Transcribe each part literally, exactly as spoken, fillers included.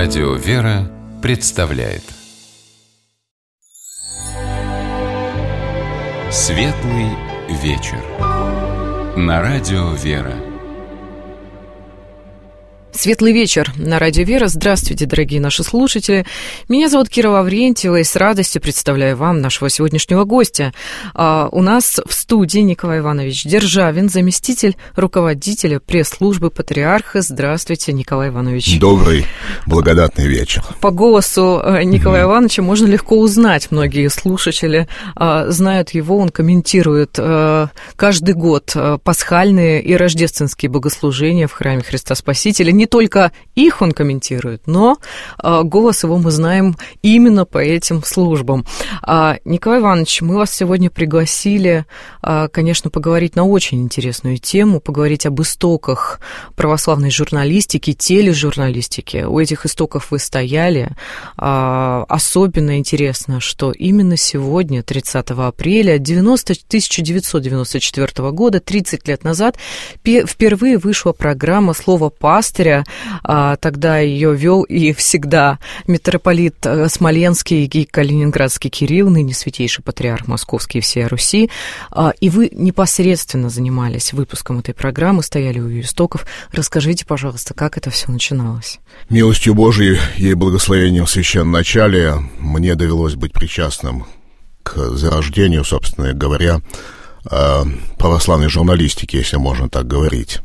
Радио «Вера» представляет Светлый вечер на Радио «Вера». Светлый вечер на Радио «Вера». Здравствуйте, дорогие наши слушатели. Меня зовут Кира Лаврентьева, и с радостью представляю вам нашего сегодняшнего гостя. А, у нас в студии Николай Иванович Державин, заместитель руководителя пресс-службы Патриарха. Здравствуйте, Николай Иванович. Добрый, благодатный вечер. По голосу Николая mm-hmm. Ивановича можно легко узнать. Многие слушатели а, знают его. Он комментирует а, каждый год а, пасхальные и рождественские богослужения в храме Христа Спасителя. Не только их он комментирует, но а, голос его мы знаем именно по этим службам. А, Николай Иванович, мы вас сегодня пригласили, а, конечно, поговорить на очень интересную тему, поговорить об истоках православной журналистики, тележурналистики. У этих истоков вы стояли. А, особенно интересно, что именно сегодня, тридцатого апреля тысяча девятьсот девяносто четвёртого года, тридцать лет назад, впервые вышла программа «Слово пастыря». Тогда ее вел и всегда митрополит Смоленский и Калининградский Кирилл, ныне святейший патриарх Московский и всея Руси. И вы непосредственно занимались выпуском этой программы, стояли у ее истоков. Расскажите, пожалуйста, как это все начиналось? Милостью Божией и благословением в священном начале мне довелось быть причастным к зарождению, собственно говоря, православной журналистики, если можно так говорить.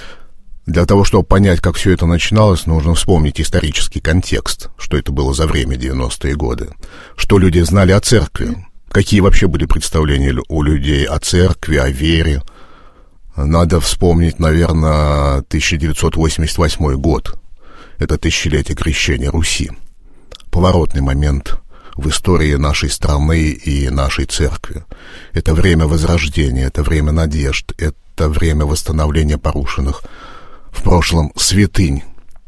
Для того, чтобы понять, как все это начиналось, нужно вспомнить исторический контекст, что это было за время девяностые годы, что люди знали о церкви, какие вообще были представления у людей о церкви, о вере. Надо вспомнить, наверное, тысяча девятьсот восемьдесят восьмой год, это тысячелетие крещения Руси, поворотный момент в истории нашей страны и нашей церкви. Это время возрождения, это время надежд, это время восстановления порушенных в прошлом святынь.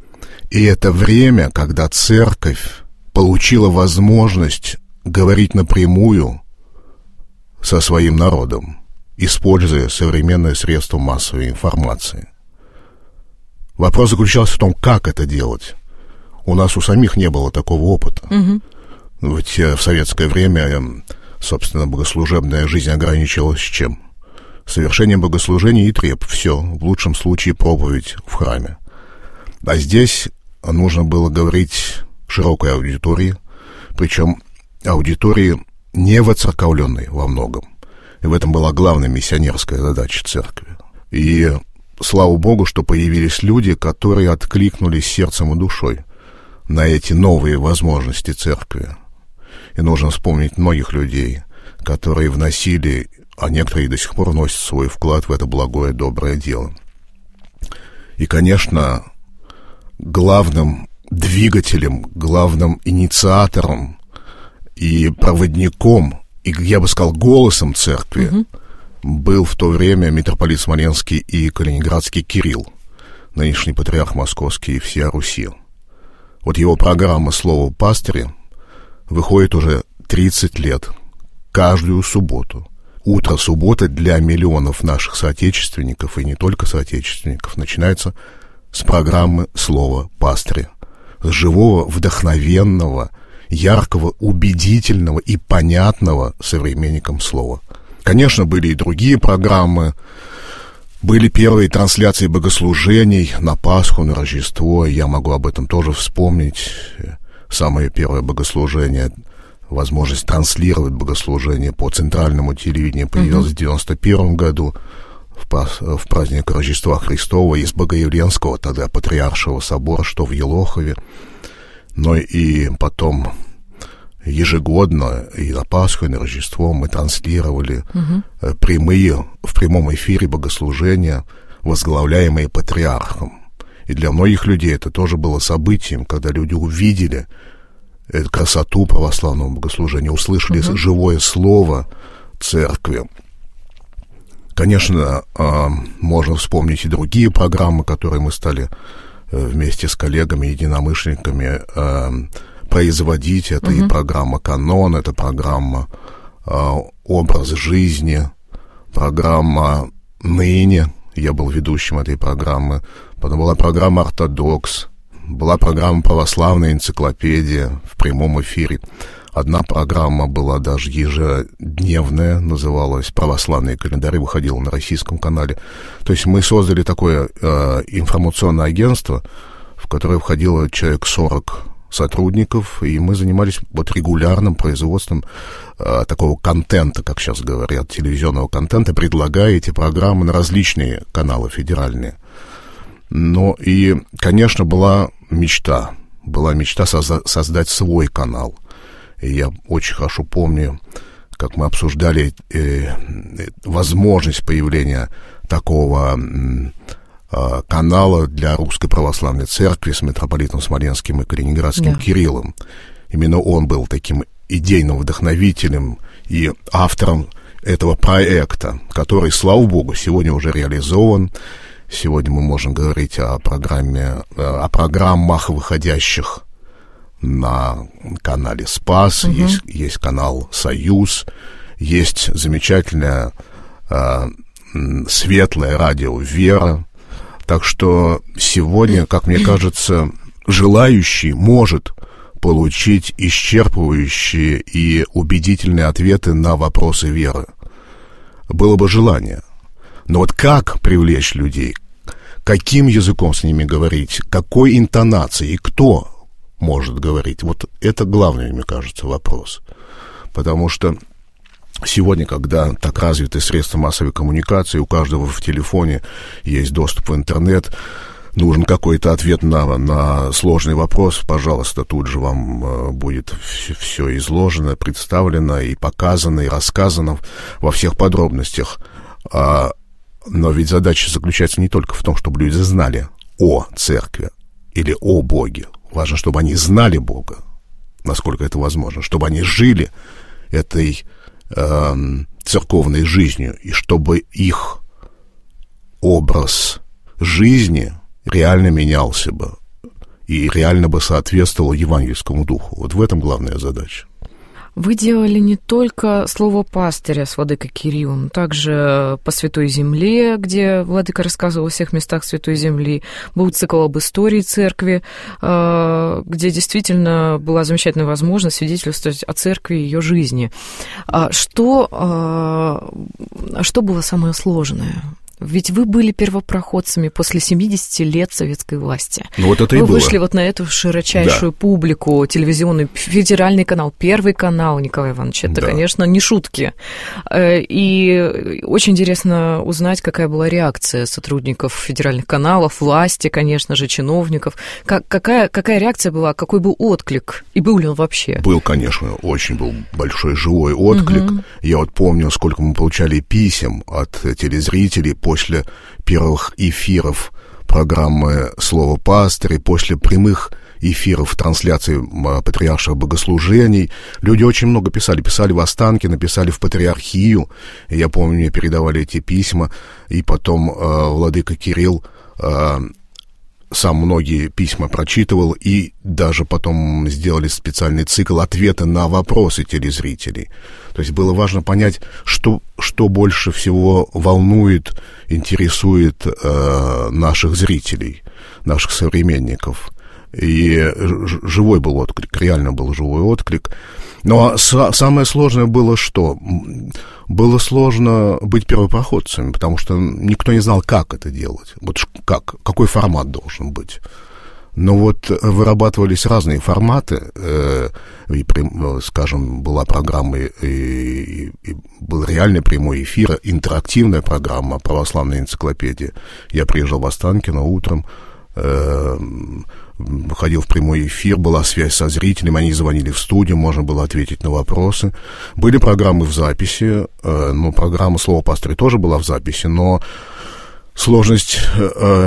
И это время, когда церковь получила возможность говорить напрямую со своим народом, используя современные средства массовой информации. Вопрос заключался в том, как это делать. У нас у самих не было такого опыта. Угу. Ведь в советское время, собственно, богослужебная жизнь ограничивалась чем? Совершение богослужения и треп. Все. В лучшем случае проповедь в храме. А здесь нужно было говорить широкой аудитории, причем аудитории не воцерковленной во многом. И в этом была главная миссионерская задача церкви. И слава Богу, что появились люди, которые откликнулись сердцем и душой на эти новые возможности церкви. И нужно вспомнить многих людей, которые вносили, а некоторые до сих пор вносят свой вклад в это благое, доброе дело. И, конечно, главным двигателем, главным инициатором и проводником, и, я бы сказал, голосом церкви угу. был в то время митрополит Смоленский и Калининградский Кирилл, нынешний патриарх Московский и всея Руси. Вот его программа «Слово пастыря» выходит уже тридцать лет, каждую субботу. Утро субботы для миллионов наших соотечественников, и не только соотечественников, начинается с программы «Слово пастыря», с живого, вдохновенного, яркого, убедительного и понятного современникам слова. Конечно, были и другие программы, были первые трансляции богослужений на Пасху, на Рождество, я могу об этом тоже вспомнить. Самое первое богослужение, возможность транслировать богослужение по центральному телевидению появилась mm-hmm. в девяносто первом году, в, в праздник Рождества Христова из Богоявленского, тогда Патриаршего собора, что в Елохове. Но и потом ежегодно и на Пасху, и на Рождество мы транслировали mm-hmm. прямые, в прямом эфире богослужения, возглавляемые патриархом. И для многих людей это тоже было событием, когда люди увидели эту красоту православного богослужения, услышали uh-huh. живое слово церкви. Конечно, можно вспомнить и другие программы, которые мы стали вместе с коллегами, единомышленниками производить. Это uh-huh. и программа «Канон», это программа «Образ жизни», программа «Ныне». Я был ведущим этой программы. Потом была программа «Ортодокс». была программа «Православная энциклопедия» в прямом эфире. Одна программа была даже ежедневная, называлась «Православные календари», выходила на российском канале. То есть мы создали такое э, информационное агентство, в которое входило человек сорок сотрудников, и мы занимались вот регулярным производством э, такого контента, как сейчас говорят, телевизионного контента, предлагая эти программы на различные каналы федеральные. Ну и, конечно, была мечта, была мечта созда- создать свой канал. И я очень хорошо помню, как мы обсуждали э, возможность появления такого э, канала для Русской Православной Церкви с митрополитом Смоленским и Калининградским да. Кириллом. Именно он был таким идейным вдохновителем и автором этого проекта, который, слава богу, сегодня уже реализован. Сегодня мы можем говорить о программе, о программах, выходящих на канале «Спас», угу. есть, есть канал «Союз», есть замечательное э, светлое радио «Вера». Так что сегодня, как мне кажется, желающий может получить исчерпывающие и убедительные ответы на вопросы веры. Было бы желание. Но вот как привлечь людей, каким языком с ними говорить, какой интонацией и кто может говорить, вот это главный, мне кажется, вопрос. Потому что сегодня, когда так развиты средства массовой коммуникации, у каждого в телефоне есть доступ в интернет, нужен какой-то ответ на, на сложный вопрос, пожалуйста, тут же вам будет все, все изложено, представлено и показано, и рассказано во всех подробностях. А, но ведь задача заключается не только в том, чтобы люди знали о церкви или о Боге. Важно, чтобы они знали Бога, насколько это возможно, чтобы они жили этой э, церковной жизнью, и чтобы их образ жизни реально менялся бы и реально бы соответствовал евангельскому духу. Вот в этом главная задача. Вы делали не только слово пастыря с владыкой Кириллом, также по Святой Земле, где владыка рассказывал о всех местах Святой Земли. Был цикл об истории церкви, где действительно была замечательная возможность свидетельствовать о церкви и ее жизни. Что, что было самое сложное? Ведь вы были первопроходцами после семидесяти лет советской власти. Ну, вот это вы и было. Вышли вот на эту широчайшую да. публику, телевизионный, федеральный канал, Первый канал, Николай Иванович. Это, да. конечно, не шутки. И очень интересно узнать, какая была реакция сотрудников федеральных каналов, власти, конечно же, чиновников. Как, какая, какая реакция была, какой был отклик? И был ли он вообще? Был, конечно, очень был большой живой отклик. Угу. Я вот помню, сколько мы получали писем от телезрителей после первых эфиров программы «Слово пастыря», после прямых эфиров трансляции патриарших богослужений. Люди очень много писали. Писали в Останкино, написали в Патриархию. И я помню, мне передавали эти письма. И потом э, владыка Кирилл э, сам многие письма прочитывал. И даже потом сделали специальный цикл ответа на вопросы телезрителей. То есть было важно понять, что, что больше всего волнует, интересует э, наших зрителей, наших современников. И живой был отклик, реально был живой отклик. Но самое сложное было что? Было сложно быть первопроходцами, потому что никто не знал, как это делать. Вот как, какой формат должен быть. Но вот вырабатывались разные форматы, э, и, скажем, была программа, и, и, и был реальный прямой эфир, интерактивная программа «Православная энциклопедия». Я приезжал в Останкино утром, э, выходил в прямой эфир, была связь со зрителями, они звонили в студию, можно было ответить на вопросы. Были программы в записи, э, ну, программа «Слово пастыря» тоже была в записи, но сложность... Э,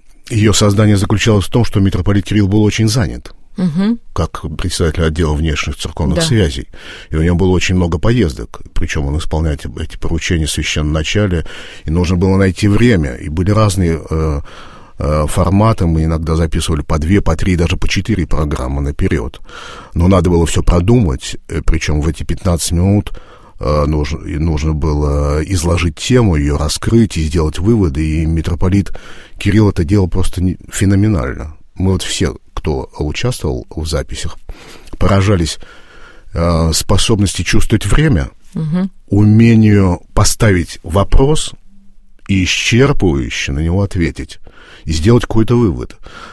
ее создание заключалось в том, что митрополит Кирилл был очень занят, угу. как председатель отдела внешних церковных да. связей. И у него было очень много поездок, причем он исполнял эти поручения в священноначале, и нужно было найти время. И были разные э, э, форматы, мы иногда записывали по две, по три, даже по четыре программы наперед. Но надо было все продумать, причем в эти пятнадцать минут Нужно, нужно было изложить тему, ее раскрыть и сделать выводы, и митрополит Кирилл это делал просто феноменально. мы вот все, кто участвовал в записях, поражались э, способности чувствовать время, угу. умению поставить вопрос и исчерпывающе на него ответить, и сделать какой-то вывод.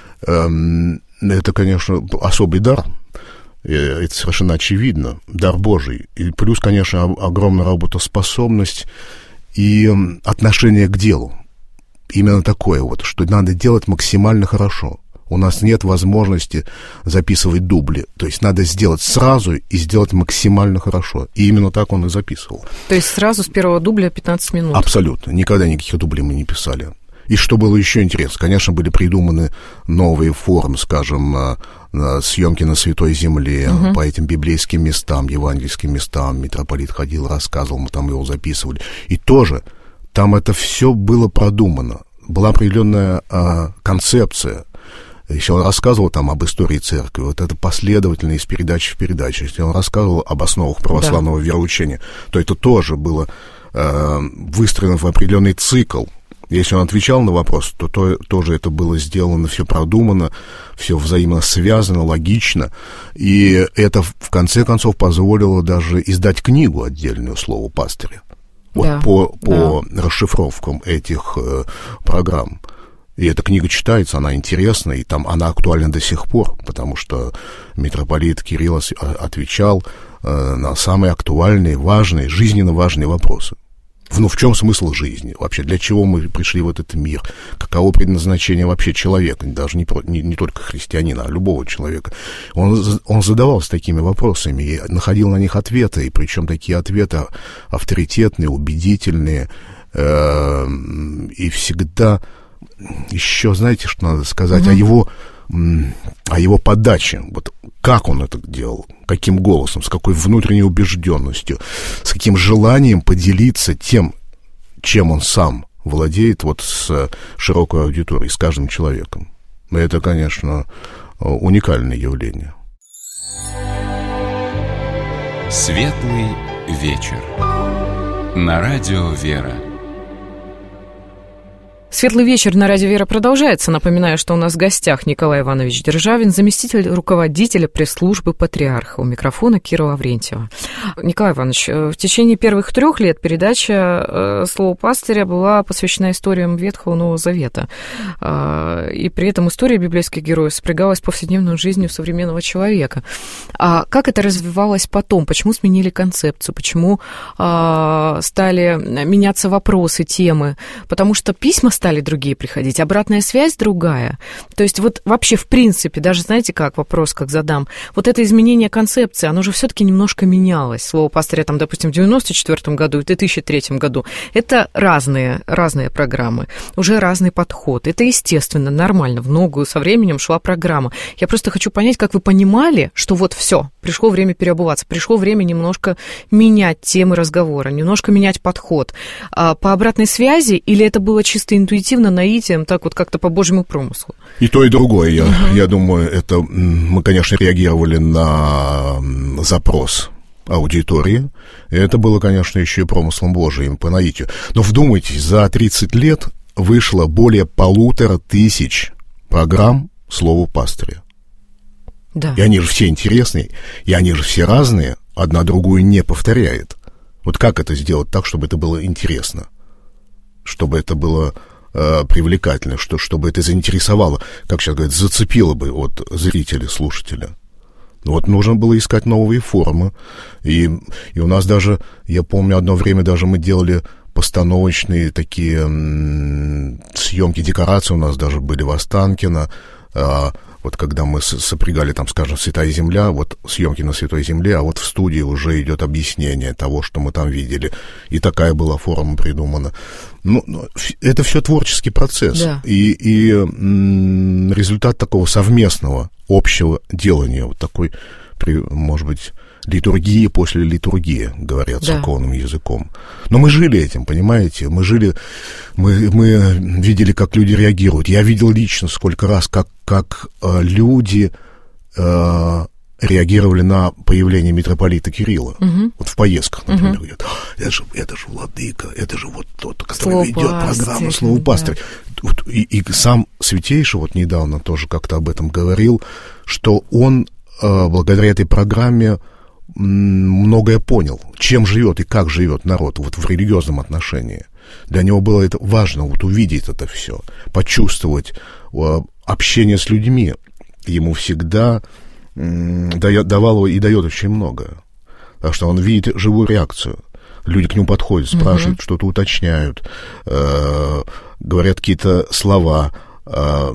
Эм, это, конечно, особый дар. Это совершенно очевидно, дар Божий. И плюс, конечно, огромная работоспособность и отношение к делу. Именно такое вот, что надо делать максимально хорошо. У нас нет возможности записывать дубли. То есть надо сделать сразу и сделать максимально хорошо. И именно так он и записывал. То есть сразу с первого дубля пятнадцать минут? Абсолютно. Никогда никаких дублей мы не писали. И что было еще интересно, конечно, были придуманы новые формы, скажем, съемки на Святой Земле, угу. по этим библейским местам, евангельским местам. Митрополит ходил, рассказывал, мы там его записывали. И тоже там это все было продумано. Была определенная а, концепция. Если он рассказывал там об истории церкви, вот это последовательно из передачи в передачу. Если он рассказывал об основах православного да. вероучения, то это тоже было а, выстроено в определенный цикл. Если он отвечал на вопрос, то, то тоже это было сделано, все продумано, все взаимосвязано, логично. И это, в конце концов, позволило даже издать книгу отдельную «Слово пастыря». Вот да, по, по да. расшифровкам этих э, программ. И эта книга читается, она интересна, и там она актуальна до сих пор, потому что митрополит Кирилл отвечал э, на самые актуальные, важные, жизненно важные вопросы. Ну, в чем смысл жизни? Вообще, для чего мы пришли в этот мир? Каково предназначение вообще человека? Даже не, не, не только христианина, а любого человека. Он, он задавался такими вопросами и находил на них ответы, и причем такие ответы авторитетные, убедительные, э, и всегда еще, знаете, что надо сказать, угу. о его... о его подаче, вот как он это делал, каким голосом, с какой внутренней убежденностью, с каким желанием поделиться тем, чем он сам владеет, вот с широкой аудиторией, с каждым человеком. Это, конечно, уникальное явление. Светлый вечер. На радио «Вера». Светлый вечер на радио «Вера» продолжается. Напоминаю, что у нас в гостях Николай Иванович Державин, заместитель руководителя пресс-службы патриарха. У микрофона Кира Лаврентьева. Николай Иванович, в течение первых трех лет передача «Слово пастыря» была посвящена историям Ветхого и Нового Завета. И при этом история библейских героев сопрягалась с повседневной жизнью современного человека. А как это развивалось потом? Почему сменили концепцию? Почему стали меняться вопросы, темы? Потому что письма стали стали другие приходить, обратная связь другая. То есть вот вообще в принципе, даже знаете как, вопрос как задам, вот это изменение концепции, оно же все-таки немножко менялось. Слово пастыря там, допустим, в девяносто четвёртом году и в две тысячи третьем году. Это разные, разные программы, уже разный подход. Это естественно, нормально, в ногу со временем шла программа. Я просто хочу понять, как вы понимали, что вот все, пришло время переобуваться, пришло время немножко менять темы разговора, немножко менять подход. А по обратной связи или это было чисто интуитивно, наитием, так вот как-то по Божьему промыслу? И то, и другое. Я, uh-huh. я думаю, это мы, конечно, реагировали на запрос аудитории. И это было, конечно, еще и промыслом Божиим по наитию. Но вдумайтесь, за тридцать лет вышло более полутора тысяч программ «Слово пастыря». Да. И они же все интересные, и они же все разные, одна другую не повторяет. Вот как это сделать так, чтобы это было интересно? Чтобы это было э, привлекательно, что, чтобы это заинтересовало, как сейчас говорят, зацепило бы от зрителя, слушателя. Вот нужно было искать новые формы. И, и у нас даже, я помню, одно время даже мы делали постановочные такие м- съемки, декорации у нас даже были в Останкино. А, вот когда мы сопрягали, там, скажем, «Святая Земля», вот съемки на Святой Земле, а вот в студии уже идет объяснение того, что мы там видели. И такая была форма придумана. Ну, это все творческий процесс. Да. И, и м- результат такого совместного, общего делания, вот такой, может быть, литургии после литургии, говорят да. церковным языком. Но мы жили этим, понимаете? Мы жили, мы, мы видели, как люди реагируют. Я видел лично сколько раз, как, как э, люди э, реагировали на появление митрополита Кирилла. Угу. Вот в поездках, например, угу. говорят, это же, это же владыка, это же вот тот, который ведет программу «Словопастырь». Да. Вот, и, и сам Святейший вот недавно тоже как-то об этом говорил, что он э, благодаря этой программе многое понял, чем живет и как живет народ вот в религиозном отношении. Для него было это важно, вот увидеть это все, почувствовать э, общение с людьми. Ему всегда м, давало и дает очень много. Так что он видит живую реакцию. Люди к нему подходят, спрашивают, mm-hmm. что-то уточняют, э, говорят какие-то слова, э,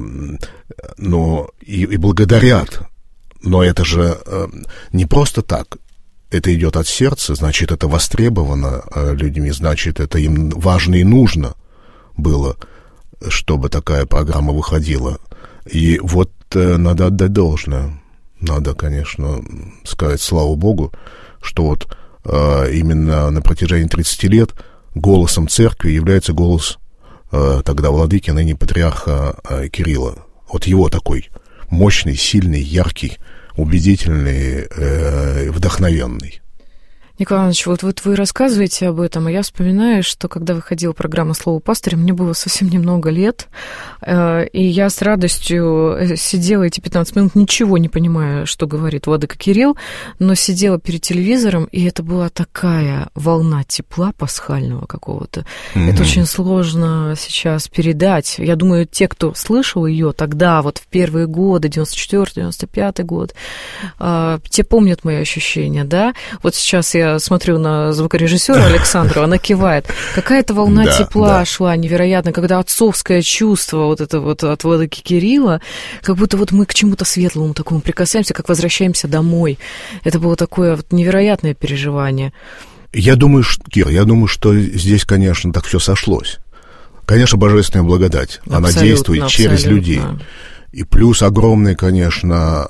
но и, и благодарят. Но это же э, не просто так. Это идет от сердца, значит, это востребовано э, людьми, значит, это им важно и нужно было, чтобы такая программа выходила. И вот э, надо отдать должное. Надо, конечно, сказать слава Богу, что вот э, именно на протяжении тридцати лет голосом церкви является голос э, тогда владыки, ныне патриарха э, Кирилла. Вот его такой мощный, сильный, яркий, убедительный, э, вдохновенный. Николай Иванович, вот, вот вы рассказываете об этом, а я вспоминаю, что когда выходила программа «Словопастырь», мне было совсем немного лет, э, и я с радостью сидела эти пятнадцать минут, ничего не понимая, что говорит владыка Кирилл, но сидела перед телевизором, и это была такая волна тепла пасхального какого-то. Mm-hmm. Это очень сложно сейчас передать. Я думаю, те, кто слышал ее тогда, вот в первые годы, девяносто четвёртый девяносто пятый год, э, те помнят мои ощущения, да? Вот сейчас я смотрю на звукорежиссера Александру, она кивает. Какая-то волна да, тепла да. шла невероятно, когда отцовское чувство вот это вот от владыки Кирилла, как будто вот мы к чему-то светлому такому прикасаемся, как возвращаемся домой. Это было такое вот невероятное переживание. Я думаю, что, Кир, я думаю, что здесь, конечно, так все сошлось. Конечно, божественная благодать, абсолютно, она действует абсолютно. Через людей. И плюс огромный, конечно,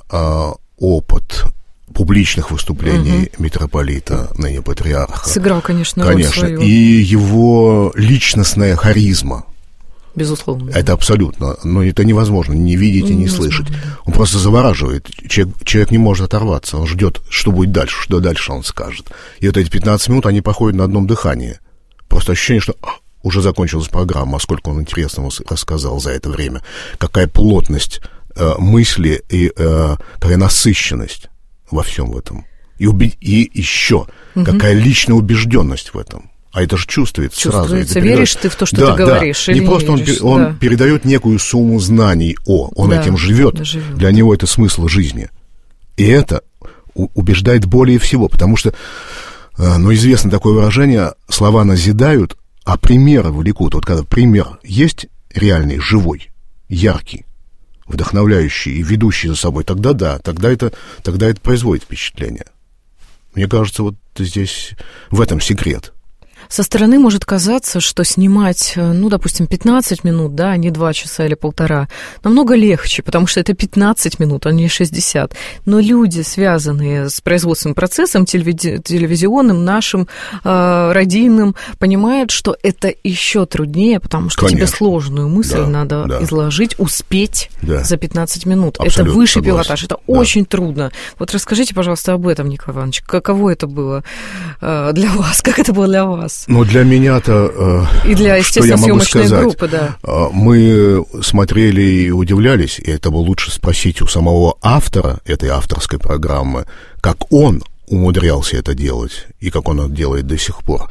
опыт публичных выступлений угу. митрополита, ныне патриарха. Сыграл, конечно, конечно. роль свою. И его личностная харизма. Безусловно. Это абсолютно. Но это невозможно не видеть и не слышать. Он просто завораживает. Человек, человек не может оторваться. Он ждет, что будет дальше, что дальше он скажет. И вот эти пятнадцать минут, они проходят на одном дыхании. Просто ощущение, что а, уже закончилась программа, а сколько он интересного рассказал за это время. Какая плотность э, мысли и э, какая насыщенность во всем в этом. И, уби- и еще, угу. какая личная убежденность в этом. А это же чувствуется, чувствуется сразу. Веришь ты в то, что да, ты говоришь, да. или не, не просто веришь, он, да. он передает некую сумму знаний о, он да, этим живет. живет. Для него это смысл жизни. И это у- убеждает более всего, потому что, ну, известно такое выражение, слова назидают, а примеры влекут. Вот когда пример есть реальный, живой, яркий, вдохновляющий и ведущий за собой, тогда да, тогда это, тогда это производит впечатление. Мне кажется, вот здесь в этом секрет. Со стороны может казаться, что снимать, ну, допустим, пятнадцать минут, да, а не два часа или полтора, намного легче, потому что это пятнадцать минут, а не шестьдесят. Но люди, связанные с производственным процессом телевизи- телевизионным, нашим, э, родийным, понимают, что это еще труднее, потому что Конечно. Тебе сложную мысль да, надо да. изложить, успеть да. за пятнадцать минут. Абсолютно это высший согласен. Пилотаж, это да. очень трудно. Вот расскажите, пожалуйста, об этом, Николай Иванович, каково это было э, для вас, как это было для вас? Ну, для меня-то, и для, естественно, что я могу съемочной сказать, группы, да. Мы смотрели и удивлялись, и это было лучше спросить у самого автора этой авторской программы, как он умудрялся это делать, и как он это делает до сих пор.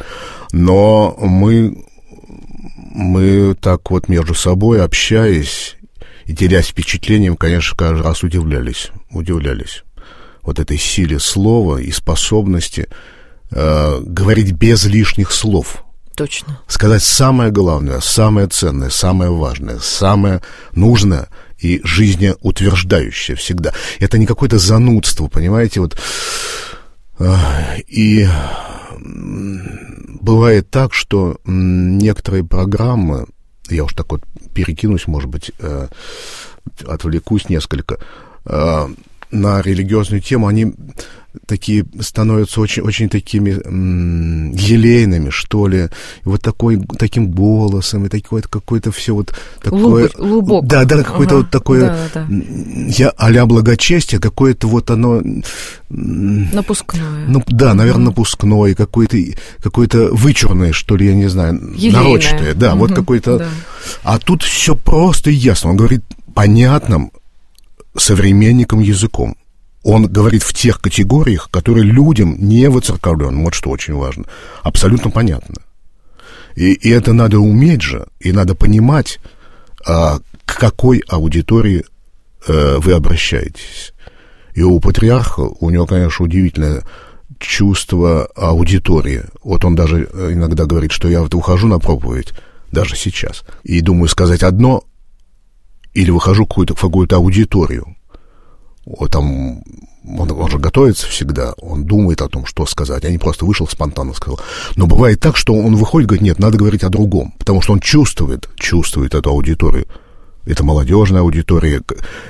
Но мы, мы так вот между собой, общаясь и делясь впечатлением, конечно, каждый раз удивлялись, удивлялись вот этой силе слова и способности э, говорить без лишних слов. Точно. Сказать самое главное, самое ценное, самое важное, самое нужное и жизнеутверждающее всегда. Это не какое-то занудство, понимаете, вот. Э, и бывает так, что некоторые программы, я уж так вот перекинусь, может быть, э, отвлекусь несколько, э, на религиозную тему, они такие становятся очень, очень такими м- елейными, что ли, и вот такой, таким голосом, и такое какое-то все вот такое... Лубок. Да, да, какое-то ага, вот такое... Да, да. Я а-ля благочестие, какое-то вот оно... Напускное. Ну, да, наверное, угу. напускное, какое-то, какое-то вычурное, что ли, я не знаю, елейное. Нарочатое. Да, угу, вот какое-то... Да. А тут все просто и ясно. Он говорит понятным современникам языком. Он говорит в тех категориях, которые людям не воцерковленным, вот что очень важно, абсолютно понятно. И, и это надо уметь же, и надо понимать, а, к какой аудитории а, вы обращаетесь. И у патриарха, у него, конечно, удивительное чувство аудитории. Вот он даже иногда говорит, что я вот ухожу на проповедь, даже сейчас, и думаю сказать одно, или выхожу в какую-то, в какую-то аудиторию. Вот там, он, он же готовится всегда, он думает о том, что сказать, а не просто вышел спонтанно сказал. Но бывает так, что он выходит и говорит, нет, надо говорить о другом, потому что он чувствует, чувствует эту аудиторию. Это молодежная аудитория,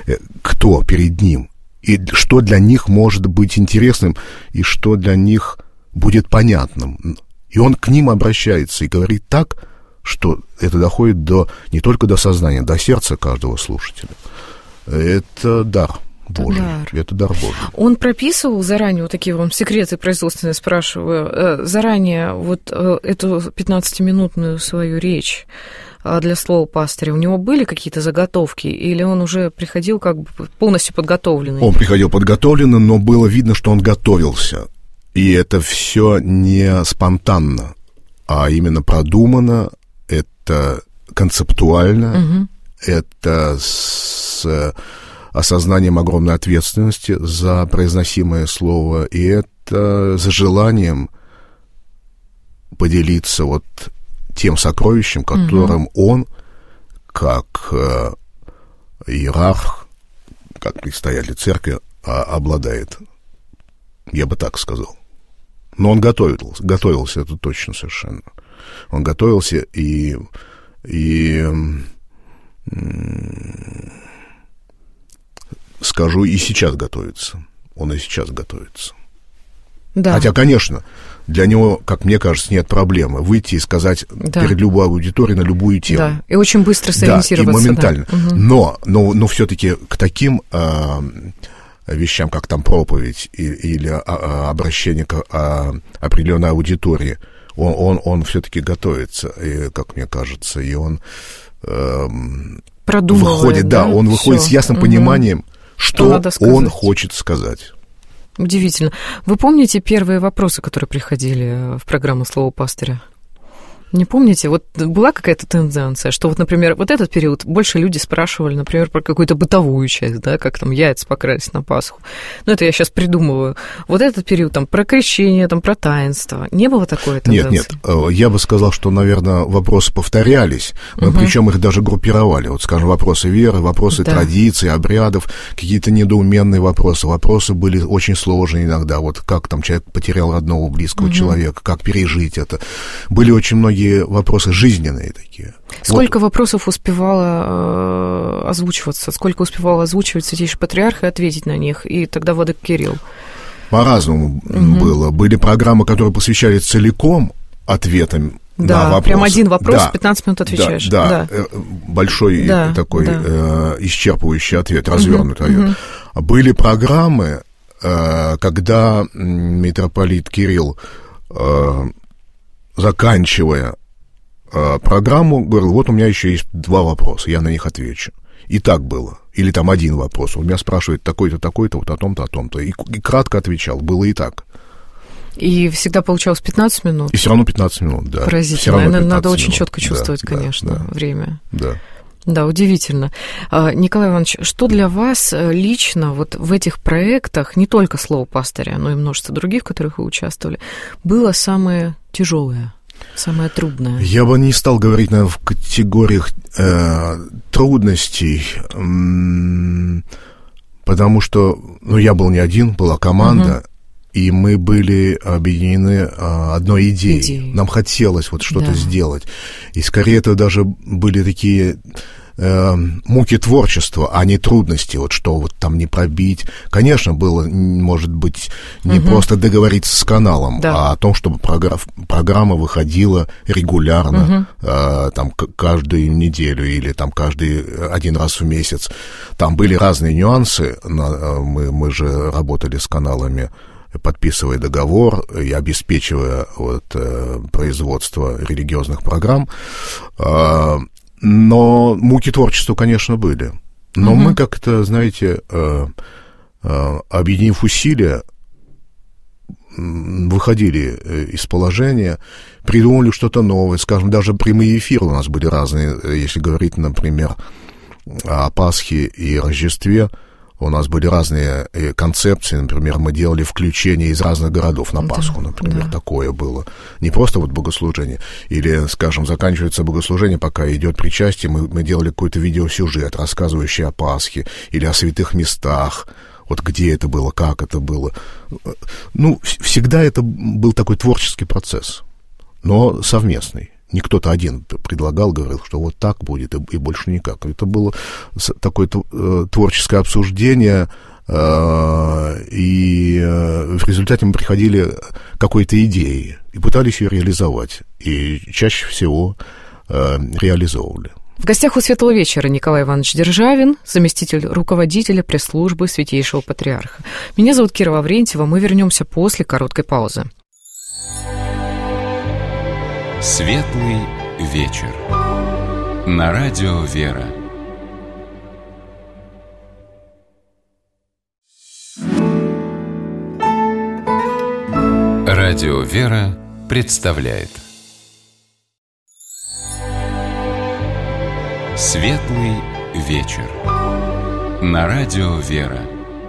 кто перед ним, и что для них может быть интересным, и что для них будет понятным. И он к ним обращается и говорит так, что это доходит до, не только до сознания, до сердца каждого слушателя. Это дар. Божий. Дар. Это дар Божий. Он прописывал заранее, вот такие вам секреты производственные спрашиваю, заранее вот эту пятнадцатиминутную свою речь для слова пастыря, у него были какие-то заготовки, или он уже приходил как бы полностью подготовленный? Он приходил подготовленный, но было видно, что он готовился. И это все не спонтанно, а именно продумано, это концептуально, угу. это с... осознанием огромной ответственности за произносимое слово, и это за желанием поделиться вот тем сокровищем, которым угу. он, как э, иерарх, как предстоятель церкви, а, обладает. Я бы так сказал. Но он готовился, готовился, это точно совершенно. Он готовился и... и скажу, и сейчас готовится. Он и сейчас готовится. Да. Хотя, конечно, для него, как мне кажется, нет проблемы выйти и сказать да. перед любой аудиторией на любую тему. Да, и очень быстро сориентироваться. Да, и моментально. Да. Угу. Но, но, но все-таки к таким э, вещам, как там проповедь и, или а, обращение к а, определенной аудитории, он, он, он все-таки готовится, и, как мне кажется, и он э, выходит, да, да, он выходит Всё. с ясным угу. пониманием, что, что он хочет сказать. Удивительно. Вы помните первые вопросы, которые приходили в программу «Слово пастыря»? Не помните? Вот была какая-то тенденция, что вот, например, вот этот период больше люди спрашивали, например, про какую-то бытовую часть, да, как там яйца покрасить на Пасху. Ну, это я сейчас придумываю. Вот этот период там про крещение, там про таинство. Не было такой тенденции? Нет, нет. Я бы сказал, что, наверное, вопросы повторялись, но угу. причем их даже группировали. Вот, скажем, вопросы веры, вопросы да. традиций, обрядов, какие-то недоуменные вопросы. Вопросы были очень сложные иногда. Вот как там человек потерял родного, близкого угу. человека, как пережить это. Были очень многие вопросы жизненные такие. Сколько вот. вопросов успевало э, озвучиваться? Сколько успевал озвучивать Святейший Патриарх и ответить на них? И тогда владыка Кирилл? По-разному угу. было. Были программы, которые посвящались целиком ответам да, на вопросы. Прям один вопрос, да, пятнадцать минут отвечаешь. Да, да, да. большой да, такой да. Э, исчерпывающий ответ, развернутый угу, ответ. Угу. Были программы, э, когда митрополит Кирилл, э, заканчивая э, программу, говорил, вот у меня еще есть два вопроса, я на них отвечу. И так было. Или там один вопрос. Он меня спрашивает такой-то, такой-то, вот о том-то, о том-то. И, и кратко отвечал. Было и так. И всегда получалось пятнадцать минут? И все равно пятнадцать минут, да. Поразительно. Надо минут. очень четко чувствовать, да, конечно, да, время. Да. Да, удивительно. Николай Иванович, что для вас лично вот в этих проектах, не только «Слово пастыря», но и множество других, в которых вы участвовали, было самое тяжелое, самое трудное? Я бы не стал говорить, наверное, в категориях э, трудностей, м- потому что, ну, я был не один, была команда, угу. и мы были объединены а, одной идеей. Идеей. Нам хотелось вот что-то да. сделать. И скорее это даже были такие э, муки творчества, а не трудности, вот что вот там не пробить. Конечно, было, может быть, не угу. просто договориться с каналом, да. а о том, чтобы программа, программа выходила регулярно, угу. э, там, к- каждую неделю или там каждый один раз в месяц. Там были разные нюансы, на, мы, мы же работали с каналами, подписывая договор и обеспечивая вот, э, производство религиозных программ. Э, но муки творчества, конечно, были. Но mm-hmm. мы как-то, знаете, э, э, объединив усилия, выходили из положения, придумали что-то новое. Скажем, даже прямые эфиры у нас были разные. Если говорить, например, о Пасхе и Рождестве, у нас были разные концепции, например, мы делали включение из разных городов на Пасху, например, да. такое было. Не просто вот богослужение. Или, скажем, заканчивается богослужение, пока идет причастие, мы, мы делали какой-то видеосюжет, рассказывающий о Пасхе или о святых местах, вот где это было, как это было. Ну, всегда это был такой творческий процесс, но совместный. Не кто-то один предлагал, говорил, что вот так будет, и, и больше никак. Это было такое э, творческое обсуждение, э, и э, в результате мы приходили к какой-то идее и пытались ее реализовать. И чаще всего э, реализовывали. В гостях у «Светлого вечера» Николай Иванович Державин, заместитель руководителя пресс-службы Святейшего Патриарха. Меня зовут Кира Лаврентьева. Мы вернемся после короткой паузы. Светлый вечер. На радио «Вера». Радио «Вера» представляет Светлый вечер. На радио «Вера».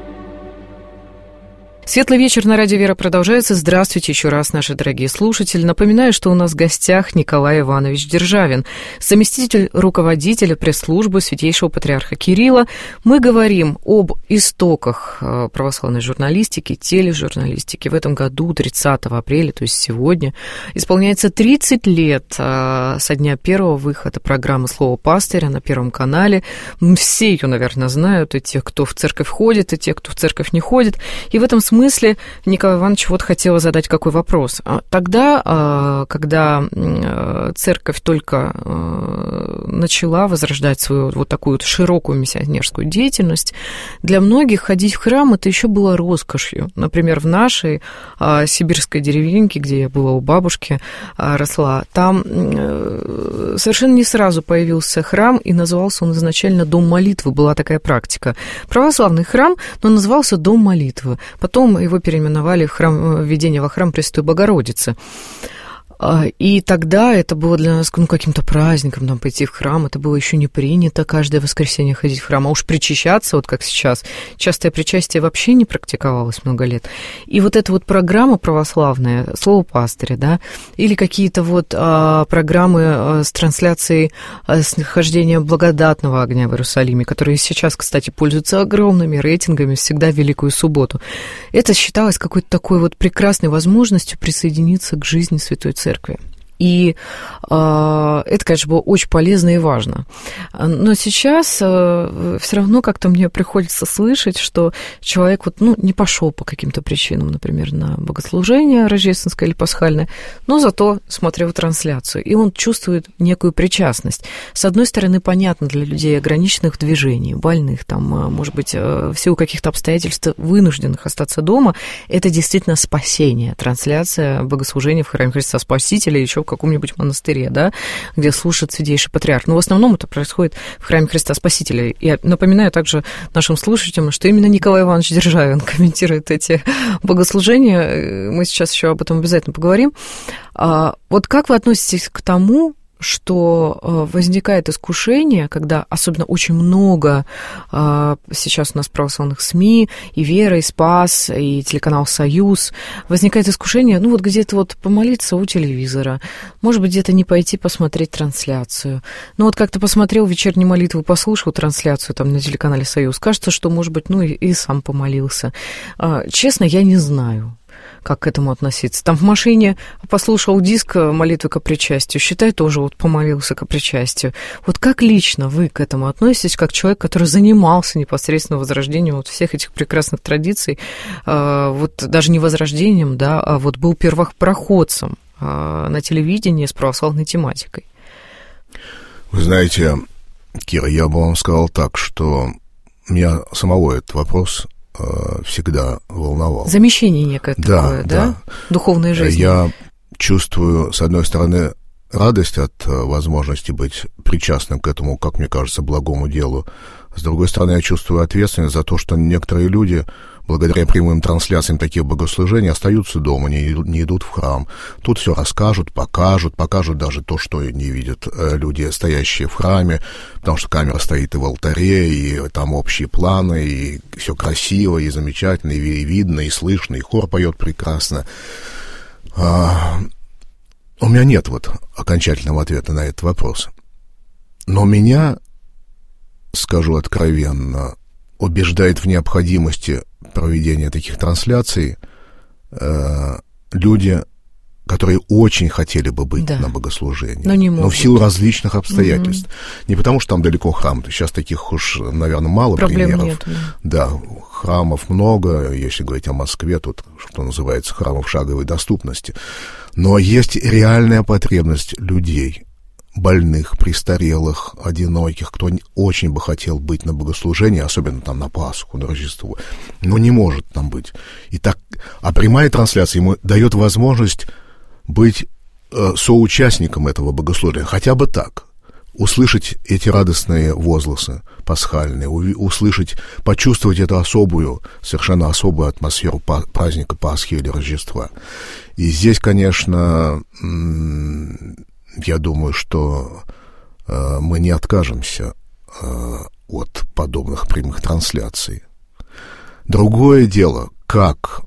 Светлый вечер на радио «Вера» продолжается. Здравствуйте еще раз, наши дорогие слушатели. Напоминаю, что у нас в гостях Николай Иванович Державин, заместитель руководителя пресс-службы Святейшего Патриарха Кирилла. Мы говорим об истоках православной журналистики, тележурналистики. В этом году, тридцатого апреля, то есть сегодня, исполняется тридцать лет со дня первого выхода программы «Слово пастыря» на Первом канале. Все ее, наверное, знают, и те, кто в церковь ходит, и те, кто в церковь не ходит. И в этом смысле В смысле, Николай Иванович вот хотела задать какой вопрос. Тогда, когда церковь только начала возрождать свою вот такую вот широкую миссионерскую деятельность, для многих ходить в храм это еще было роскошью. Например, в нашей сибирской деревеньке, где я была у бабушки, росла, там совершенно не сразу появился храм, и назывался он изначально Дом молитвы. Была такая практика. Православный храм, но назывался Дом молитвы. Потом его переименовали в храм, введение во храм Пресвятой Богородицы. И тогда это было для нас ну, каким-то праздником, там, пойти в храм. Это было еще не принято каждое воскресенье ходить в храм. А уж причащаться, вот как сейчас, частое причастие вообще не практиковалось много лет. И вот эта вот программа православная, «Слово пастыря», да, или какие-то вот а, программы а, с трансляцией а, снисхождения благодатного огня в Иерусалиме, которые сейчас, кстати, пользуются огромными рейтингами всегда в Великую Субботу. Это считалось какой-то такой вот прекрасной возможностью присоединиться к жизни Святой Церкви. Церкви. И э, это, конечно, было очень полезно и важно. Но сейчас э, все равно как-то мне приходится слышать, что человек вот, ну, не пошел по каким-то причинам, например, на богослужение рождественское или пасхальное, но зато смотрел трансляцию, и он чувствует некую причастность. С одной стороны, понятно, для людей ограниченных движений, больных, там, может быть, в силу каких-то обстоятельств вынужденных остаться дома, это действительно спасение. Трансляция богослужения в храме Христа Спасителя, еще в каком-нибудь монастыре, да, где служит Святейший Патриарх. Но в основном это происходит в храме Христа Спасителя. Я напоминаю также нашим слушателям, что именно Николай Иванович Державин комментирует эти богослужения. Мы сейчас еще об этом обязательно поговорим. Вот как вы относитесь к тому, что возникает искушение, когда особенно очень много сейчас у нас православных СМИ, и «Вера», и «Спас», и телеканал «Союз», возникает искушение, ну вот где-то вот помолиться у телевизора, может быть, где-то не пойти посмотреть трансляцию. Ну вот как-то посмотрел вечернюю молитву, послушал трансляцию там на телеканале «Союз», кажется, что, может быть, ну и, и сам помолился. Честно, я не знаю. как к этому относиться. Там в машине послушал диск молитвы ко причастию, считай, тоже вот помолился ко причастию. Вот как лично вы к этому относитесь, как человек, который занимался непосредственно возрождением вот всех этих прекрасных традиций, вот даже не возрождением, да, а вот был первопроходцем на телевидении с православной тематикой? Вы знаете, Кира, я бы вам сказал так, что меня самого этот вопрос э, всегда волновал. Замещение некое да, такое, да? да? Духовной жизни. Я чувствую, с одной стороны, радость от возможности быть причастным к этому, как мне кажется, благому делу. С другой стороны, я чувствую ответственность за то, что некоторые люди, благодаря прямым трансляциям таких богослужений, остаются дома, не идут, не идут в храм. Тут все расскажут, покажут, покажут даже то, что не видят люди, стоящие в храме, потому что камера стоит и в алтаре, и там общие планы, и все красиво, и замечательно, и видно, и слышно, и хор поет прекрасно. А, у меня нет вот окончательного ответа на этот вопрос. Но меня, скажу откровенно, убеждает в необходимости проведения таких трансляций э, люди, которые очень хотели бы быть да. на богослужении, но, не могут. Но в силу различных обстоятельств. Mm-hmm. Не потому, что там далеко храм, сейчас таких уж, наверное, мало проблем примеров. Нет, да. да, храмов много, если говорить о Москве, тут, что называется, храмов шаговой доступности. Но есть реальная потребность людей, больных, престарелых, одиноких, кто очень бы хотел быть на богослужении, особенно там на Пасху, на Рождество, но не может там быть. И так, а прямая трансляция ему дает возможность быть э, соучастником этого богослужения, хотя бы так, услышать эти радостные возгласы пасхальные, у, услышать, почувствовать эту особую, совершенно особую атмосферу па- праздника Пасхи или Рождества. И здесь, конечно, м- я думаю, что э, мы не откажемся э, от подобных прямых трансляций. Другое дело, как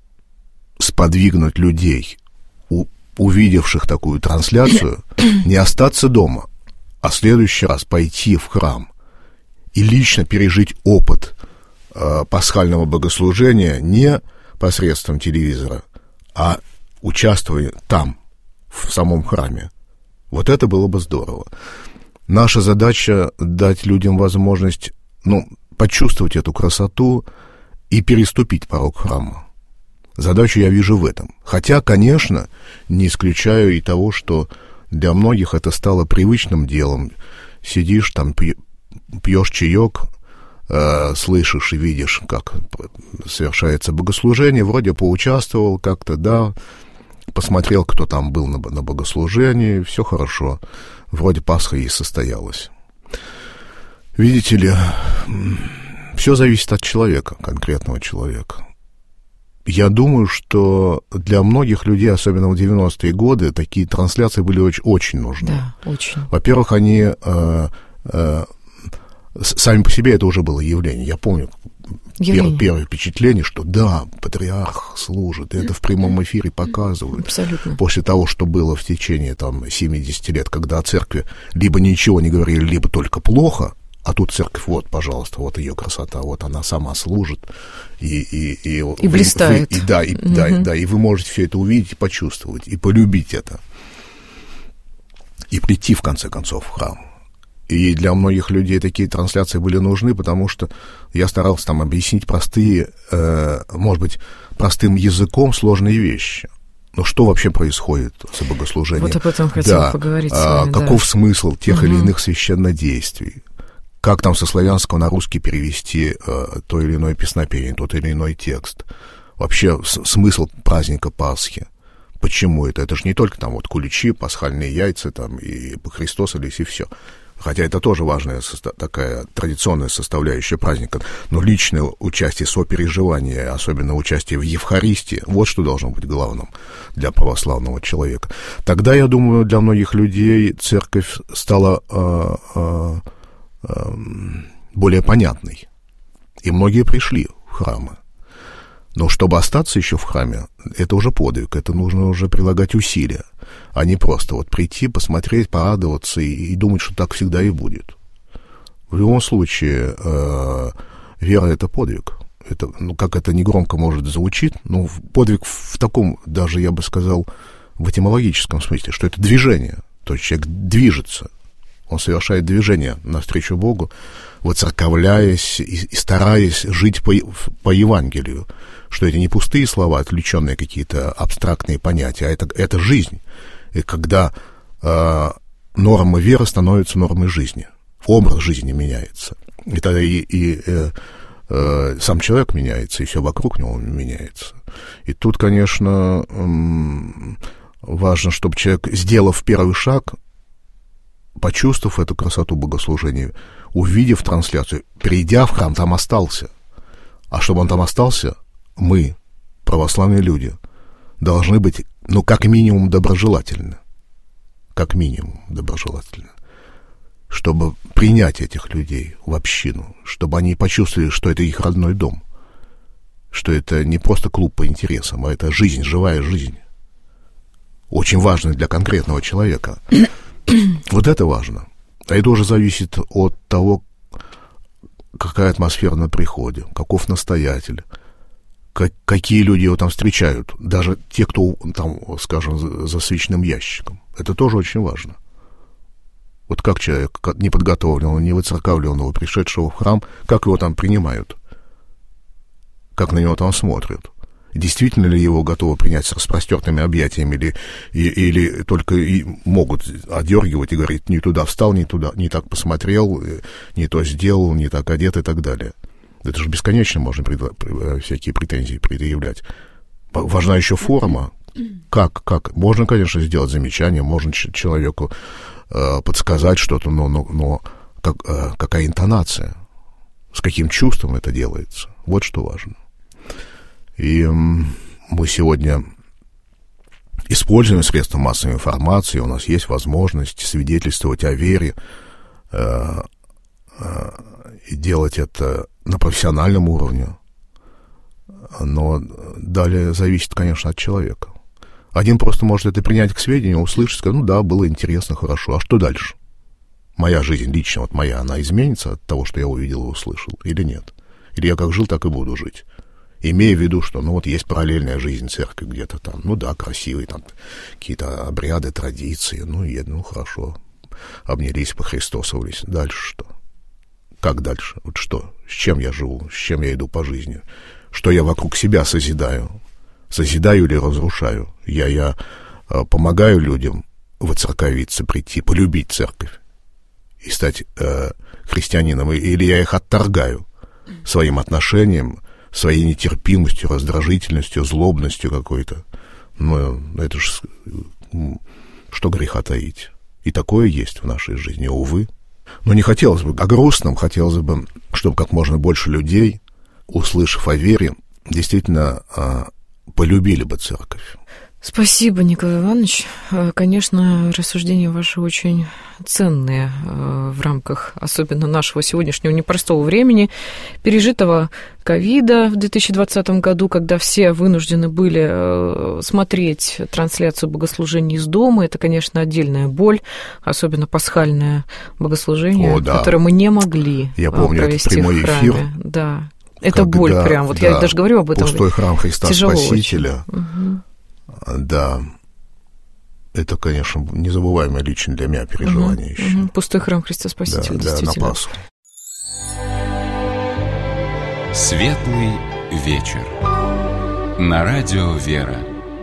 сподвигнуть людей, у, увидевших такую трансляцию, не остаться дома, а в следующий раз пойти в храм и лично пережить опыт э, пасхального богослужения не посредством телевизора, а участвуя там, в самом храме. Вот это было бы здорово. Наша задача — дать людям возможность, ну, почувствовать эту красоту и переступить порог храма. Задачу я вижу в этом. Хотя, конечно, не исключаю и того, что для многих это стало привычным делом. Сидишь там, пьешь чаек, э, слышишь и видишь, как совершается богослужение, вроде поучаствовал как-то, да, посмотрел, кто там был на, на богослужении, все хорошо. Вроде Пасха и состоялась. Видите ли, все зависит от человека, конкретного человека. Я думаю, что для многих людей, особенно в девяностые годы, такие трансляции были очень, очень нужны. Да, очень. Во-первых, они э, э, сами по себе это уже было явление. Я помню пер, первое впечатление, что да, патриарх служит, и это в прямом эфире показывают. Абсолютно. После того, что было в течение там семьдесят лет, когда о церкви либо ничего не говорили, либо только плохо. А тут церковь, вот, пожалуйста, вот ее красота, вот она сама служит. И, и, и, и вы, блистает. Вы, и, да, и, угу. да, да, и вы можете все это увидеть и почувствовать, и полюбить это. И прийти, в конце концов, в храм. И для многих людей такие трансляции были нужны, потому что я старался там объяснить простые, э, может быть, простым языком сложные вещи. Но что вообще происходит с богослужением? Вот об этом хотела да. поговорить с А, вами, каков да. смысл тех угу. или иных священнодействий? Как там со славянского на русский перевести э, то или иное песнопение, тот или иной текст? Вообще с- смысл праздника Пасхи. Почему это? Это же не только там вот куличи, пасхальные яйца там, и Христос или и все. Хотя это тоже важная состо- такая традиционная составляющая праздника. Но личное участие, сопереживание, особенно участие в Евхаристии, вот что должно быть главным для православного человека. Тогда, я думаю, для многих людей церковь стала э, э, э, более понятной. И многие пришли в храмы. Но чтобы остаться еще в храме, это уже подвиг, это нужно уже прилагать усилия, а не просто вот прийти, посмотреть, порадоваться и, и думать, что так всегда и будет. В любом случае, э, вера — это подвиг. Это, ну, как это негромко может звучит, но подвиг в таком, даже я бы сказал, в этимологическом смысле, что это движение. То есть человек движется, он совершает движение навстречу Богу, воцерковляясь и, и стараясь жить по, по Евангелию, что это не пустые слова, отвлеченные какие-то абстрактные понятия, а это, это жизнь. И когда э, нормы веры становятся нормой жизни, образ жизни меняется, и тогда и, и э, э, сам человек меняется, и все вокруг него меняется. И тут, конечно, э, важно, чтобы человек, сделав первый шаг, почувствовав эту красоту богослужения, увидев трансляцию, придя в храм, там остался. А чтобы он там остался, мы, православные люди, должны быть, ну, как минимум, доброжелательны. Как минимум доброжелательны. Чтобы принять этих людей в общину, чтобы они почувствовали, что это их родной дом, что это не просто клуб по интересам, а это жизнь, живая жизнь. Очень важно для конкретного человека. Вот это важно. А это уже зависит от того, какая атмосфера на приходе, каков настоятель, как, какие люди его там встречают, даже те, кто там, скажем, за, за свечным ящиком. Это тоже очень важно. Вот как человек неподготовленного, невыцерковленного, пришедшего в храм, как его там принимают, как на него там смотрят. Действительно ли его готовы принять с распростертыми объятиями, или, и, или только и могут одергивать и говорить, не туда встал, не туда, не так посмотрел, не то сделал, не так одет и так далее. Это же бесконечно можно пред, всякие претензии предъявлять. Важна еще форма. Как, как? Можно, конечно, сделать замечание, можно человеку э, подсказать что-то, но, но, но как, э, какая интонация, с каким чувством это делается. Вот что важно. И мы сегодня используем средства массовой информации, у нас есть возможность свидетельствовать о вере э, э, и делать это на профессиональном уровне, но далее зависит, конечно, от человека. Один просто может это принять к сведению, услышать, сказать, ну да, было интересно, хорошо, а что дальше? Моя жизнь, лично вот моя, она изменится от того, что я увидел и услышал, или нет? Или я как жил, так и буду жить? Имея в виду, что, ну, вот есть параллельная жизнь церкви где-то там, ну да, красивые там какие-то обряды, традиции, ну, и, ну, хорошо, обнялись, похристосовались. Дальше что? Как дальше? Вот что? С чем я живу? С чем я иду по жизни? Что я вокруг себя созидаю? Созидаю или разрушаю? Я, я э, помогаю людям воцерковиться, прийти, полюбить церковь и стать э, христианином, или я их отторгаю своим отношением, своей нетерпимостью, раздражительностью, злобностью какой-то. Ну, это же что греха таить. И такое есть в нашей жизни, увы. Но не хотелось бы о грустном, хотелось бы, чтобы как можно больше людей, услышав о вере, действительно а, полюбили бы церковь. Спасибо, Николай Иванович. Конечно, рассуждения ваши очень ценные в рамках, особенно нашего сегодняшнего непростого времени, пережитого ковида в две тысячи двадцатом году, когда все вынуждены были смотреть трансляцию богослужений из дома. Это, конечно, отдельная боль, особенно пасхальное богослужение, О, да. которое мы не могли Я помню, провести это прямой в храме. Эфир. Да. Это Когда, боль прям. Вот да, я даже говорю об этом. Пустой храм Христа Тяжело Спасителя. Угу. Да, это, конечно, незабываемое лично для меня переживание угу, еще. Угу. Пустой храм Христа Спасителя, да, действительно. Да, на Пасху. Светлый вечер. На радио «Вера».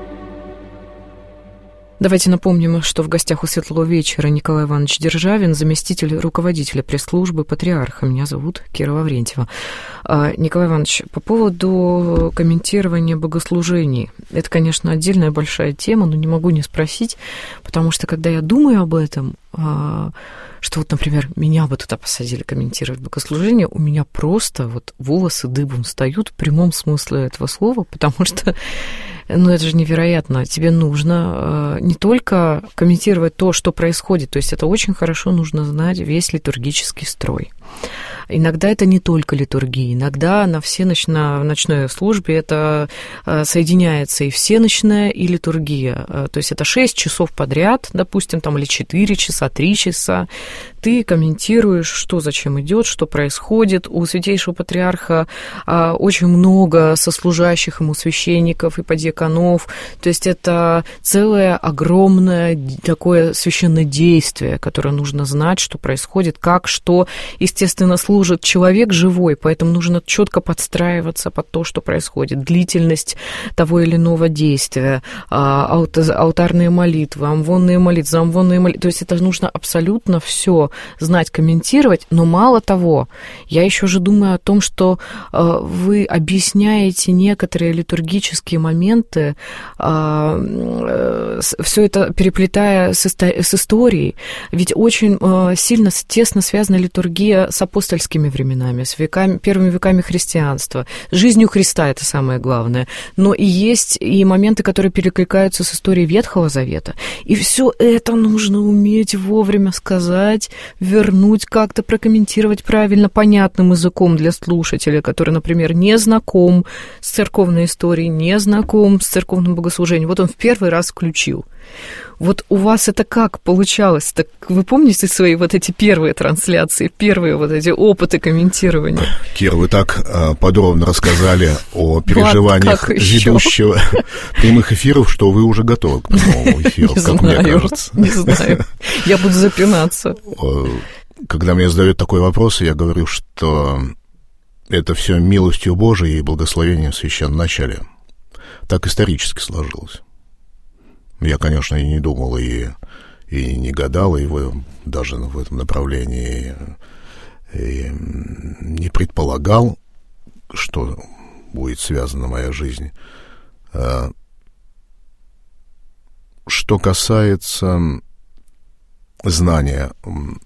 Давайте напомним, что в гостях у «Светлого вечера» Николай Иванович Державин, заместитель руководителя пресс-службы патриарха. Меня зовут Кира Лаврентьева. Николай Иванович, по поводу комментирования богослужений. Это, конечно, отдельная большая тема, но не могу не спросить, потому что, когда я думаю об этом, что вот, например, меня бы туда посадили комментировать богослужение, у меня просто вот волосы дыбом встают в прямом смысле этого слова, потому что ну, это же невероятно. Тебе нужно не только комментировать то, что происходит, то есть это очень хорошо нужно знать весь литургический строй. Иногда это не только литургия, иногда на все ночно, в ночной службе это соединяется и всеночная, и литургия. То есть это шесть часов подряд, допустим, там, или четыре часа, три часа. Ты комментируешь, что зачем идет, что происходит. У Святейшего Патриарха очень много сослужащих ему священников и подьяконов. То есть это целое огромное такое священное действие, которое нужно знать, что происходит, как, что, естественно, служит человек живой, поэтому нужно четко подстраиваться под то, что происходит. Длительность того или иного действия, алтарные молитвы, амвонные молитвы, заамвонные молитвы. То есть это нужно абсолютно все знать, комментировать, но мало того, я еще же думаю о том, что вы объясняете некоторые литургические моменты, все это переплетая с историей, ведь очень сильно, тесно связана литургия с апостольскими временами, с веками, первыми веками христианства, с жизнью Христа, это самое главное, но и есть и моменты, которые перекликаются с историей Ветхого Завета, и все это нужно уметь вовремя сказать, вернуть, как-то прокомментировать правильно, понятным языком для слушателя, который, например, не знаком с церковной историей, не знаком с церковным богослужением. Вот он в первый раз включил. Вот у вас это как получалось? Так вы помните свои вот эти первые трансляции, первые вот эти опыты комментирования? Кира, вы так подробно рассказали о переживаниях ведущего прямых эфиров, что вы уже готовы к новому эфиру, как мне кажется. Не знаю, я буду запинаться. Когда мне задают такой вопрос, я говорю, что это все милостью Божией и благословением в священном начале. Так исторически сложилось. Я, конечно, и не думал, и, и не гадал, и в, даже в этом направлении и не предполагал, что будет связана моя жизнь. Что касается знания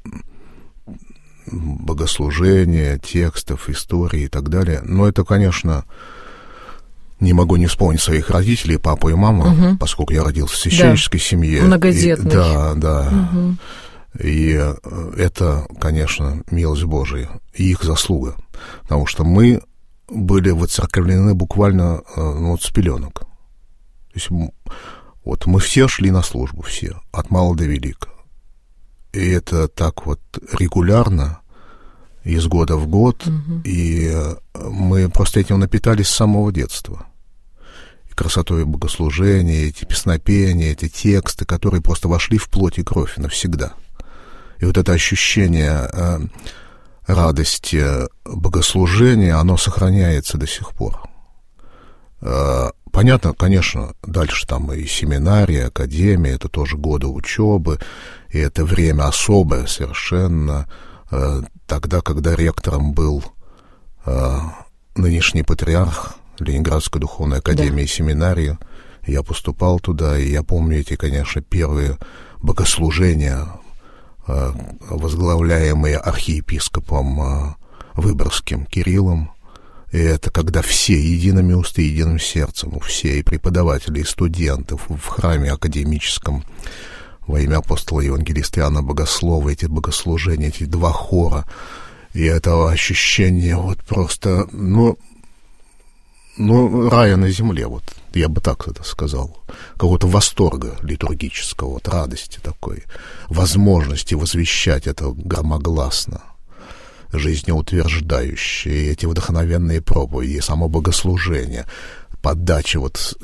богослужения, текстов, истории и так далее, но это, конечно... Не могу не вспомнить своих родителей, папу и маму, угу. поскольку я родился в священнической да. семье. Многодетный. И, да, да. Угу. И это, конечно, милость Божия и их заслуга. Потому что мы были воцерковлены буквально ну, вот с пеленок. То есть вот мы все шли на службу, все, от мала до велика. И это так вот регулярно, из года в год, угу. и мы просто этим напитались с самого детства. И красотой богослужения, эти песнопения, эти тексты, которые просто вошли в плоть и кровь навсегда. И вот это ощущение э, радости богослужения, оно сохраняется до сих пор. Э, понятно, конечно, дальше там и семинария, академия, это тоже годы учебы, и это время особое совершенно. Э, тогда, когда ректором был э, нынешний патриарх Ленинградской духовной академии да. и семинарии, я поступал туда, и я помню эти, конечно, первые богослужения, э, возглавляемые архиепископом э, Выборгским Кириллом. И это когда все едиными устами, единым сердцем, все, и преподаватели, и студентов в храме академическом во имя апостола Евангелиста Иоанна Богослова, эти богослужения, эти два хора, и это ощущение вот просто, ну, ну, рая на земле, вот, я бы так это сказал, какого-то восторга литургического, вот, радости такой, возможности возвещать это громогласно, жизнеутверждающие, эти вдохновенные проповеди, само богослужение, подача вот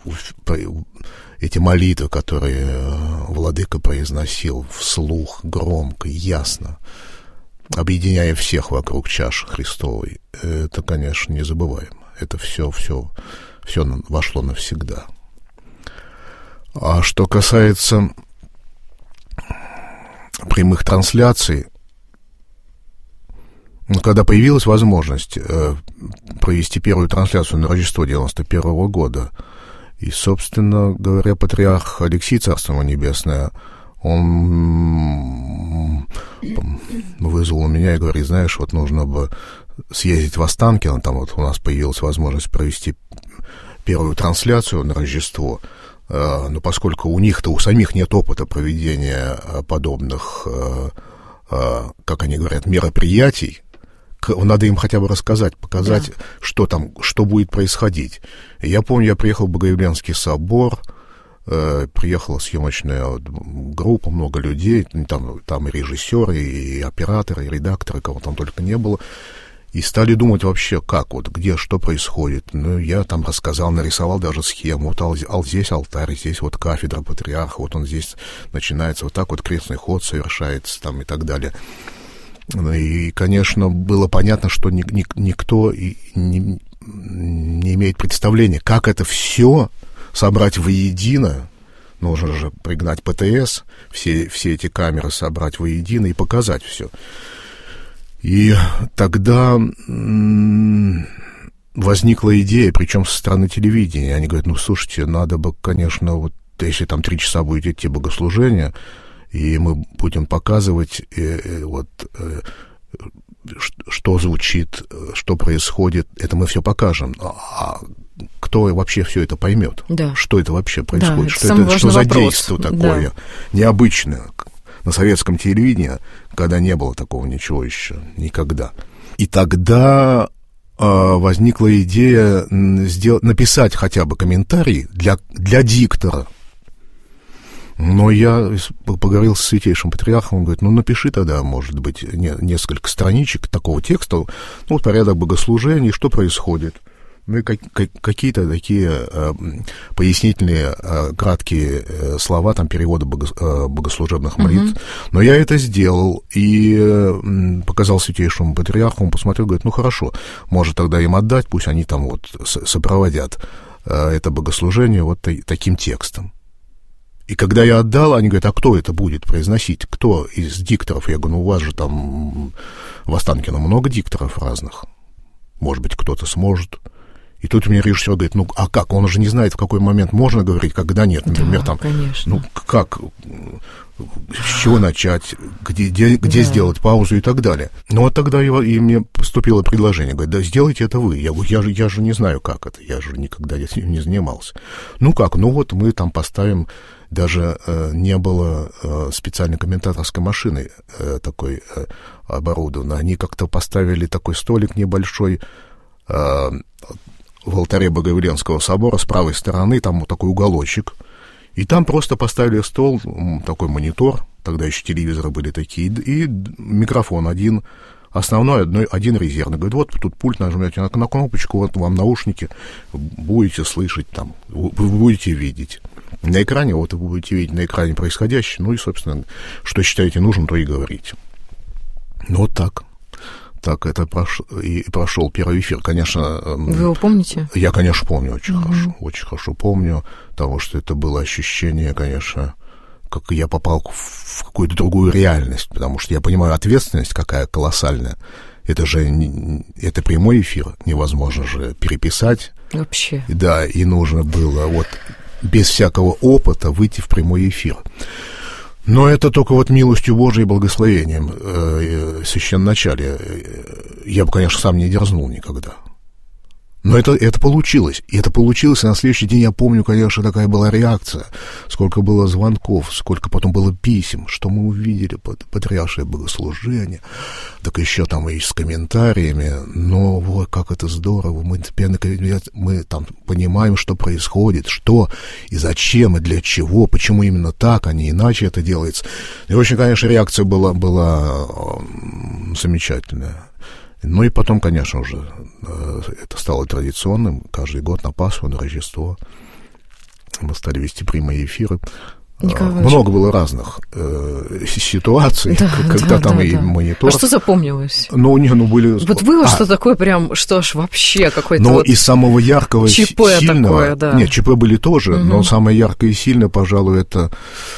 эти молитвы, которые владыка произносил вслух, громко, ясно, объединяя всех вокруг чаши Христовой, это, конечно, незабываемо. Это все, все, все вошло навсегда. А что касается прямых трансляций, ну, когда появилась возможность э, провести первую трансляцию на Рождество девяносто первого года, и, собственно говоря, патриарх Алексий, Царство ему Небесное, он вызвал меня и говорит, знаешь, вот нужно бы съездить в Останкино, там вот у нас появилась возможность провести первую трансляцию на Рождество, но поскольку у них-то у самих нет опыта проведения подобных как они говорят, мероприятий, надо им хотя бы рассказать, показать, да. что там, что будет происходить. Я помню, я приехал в Богоявленский собор, э, приехала съемочная группа, много людей, там, там и режиссеры, и операторы, и редакторы, кого там только не было. И стали думать вообще, как вот, где, что происходит. Ну, я там рассказал, нарисовал даже схему. Вот ал, ал, здесь алтарь, здесь вот кафедра патриарха, вот он здесь начинается, вот так вот крестный ход совершается там и так далее. И, конечно, было понятно, что ни, ни, никто и не, не имеет представления, как это все собрать воедино. Нужно же пригнать ПТС, все, все эти камеры собрать воедино и показать все. И тогда м- возникла идея, причем со стороны телевидения. Они говорят, ну, слушайте, надо бы, конечно, вот если там три часа будет идти богослужение, и мы будем показывать, э, э, вот, э, что звучит, что происходит, это мы все покажем. А кто вообще все это поймет? Да. Что это вообще происходит? Да, что это, что за действо такое, да. необычное на советском телевидении, когда не было такого ничего еще, никогда. И тогда э, возникла идея сделать, написать хотя бы комментарий для, для диктора. Но я поговорил с святейшим патриархом, он говорит, ну, напиши тогда, может быть, не, несколько страничек такого текста, ну, вот порядок богослужений, что происходит. Ну, и как, как, какие-то такие э, пояснительные, э, краткие э, слова, там, перевода бого, э, богослужебных молитв. Uh-huh. Но я это сделал и э, показал святейшему патриарху, он посмотрел, говорит, ну, хорошо, может тогда им отдать, пусть они там вот сопроводят э, это богослужение вот та- таким текстом. И когда я отдал, они говорят, а кто это будет произносить? Кто из дикторов? Я говорю, ну, у вас же там в Останкино много дикторов разных. Может быть, кто-то сможет. И тут у меня режиссер говорит, ну, а как? Он же не знает, в какой момент можно говорить, когда нет. Например, да, там, конечно. Ну, как, с чего начать, где, где, где да. сделать паузу и так далее. Ну, вот тогда его, и мне поступило предложение, говорит, да сделайте это вы. Я говорю, я же, я же не знаю, как это, я же никогда этим не занимался. Ну, как? Ну, вот мы там поставим, даже э, не было э, специальной комментаторской машины э, такой э, оборудованной. Они как-то поставили такой столик небольшой, э, в алтаре Богоявленского собора с правой стороны, там вот такой уголочек, и там просто поставили стол, такой монитор, тогда еще телевизоры были такие, и микрофон один, основной, одной, один резервный. Говорит, вот тут пульт нажмете на, на кнопочку, вот вам наушники, будете слышать там, вы будете видеть. На экране, вот вы будете видеть на экране происходящее, ну и, собственно, что считаете нужным, то и говорите. Ну, вот так. Так это прош... и прошел первый эфир, конечно. Вы его помните? Я, конечно, помню очень mm-hmm. хорошо, очень хорошо помню, потому что это было ощущение, конечно, как я попал в какую-то другую реальность, потому что я понимаю ответственность какая колоссальная. Это же не... это прямой эфир, невозможно же переписать. Вообще. Да, и нужно было вот без всякого опыта выйти в прямой эфир. Но это только вот милостью Божией и благословением э, священноначалия. Я бы, конечно, сам не дерзнул никогда. Но это, это получилось. И это получилось, и на следующий день, я помню, конечно, такая была реакция. Сколько было звонков, сколько потом было писем, что мы увидели патриаршее богослужение. Так еще там и с комментариями. Но вот как это здорово. Мы теперь, мы там понимаем, что происходит, что и зачем, и для чего, почему именно так, а не иначе это делается. И очень, конечно, реакция была, была замечательная. Ну и потом, конечно, уже это стало традиционным. Каждый год на Пасху, на Рождество мы стали вести прямые эфиры. Николай Много было разных э, ситуаций, да, когда да, там да, и да. монитор. А что запомнилось? Ну, не, ну были... Вот было а, что такое прям, что ж, вообще какой-то но вот... из самого яркого, ЧП сильного... такое, да. Нет, ЧП были тоже, угу. но самое яркое и сильное, пожалуй, это...